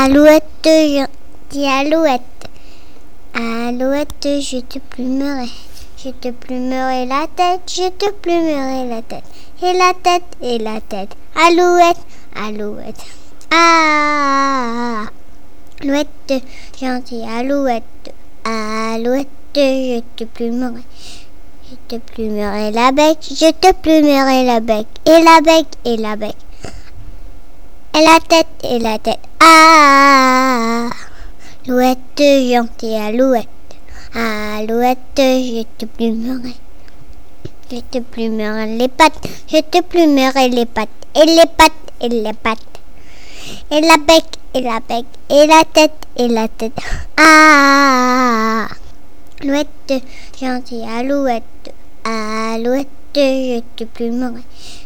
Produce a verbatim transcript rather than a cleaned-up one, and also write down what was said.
Alouette, gentille alouette. Alouette, je te plumerai. Je te plumerai la tête, je te plumerai la tête. Et la tête, et la tête. Alouette, alouette. Ah, alouette, gentille alouette. Alouette, je te plumerai. Je te plumerai la bec, je te plumerai la bec. Et la bec, et la bec. Et la tête, et la tête. Ah, alouette, gentille alouette. Alouette, je te plumerai. Je te plumerai les pattes, je te plumerai les pattes. Et les pattes, et les pattes. Et la bec, et la bec. Et la tête, et la tête. Ah, alouette, gentille alouette. Alouette, je te plumerai.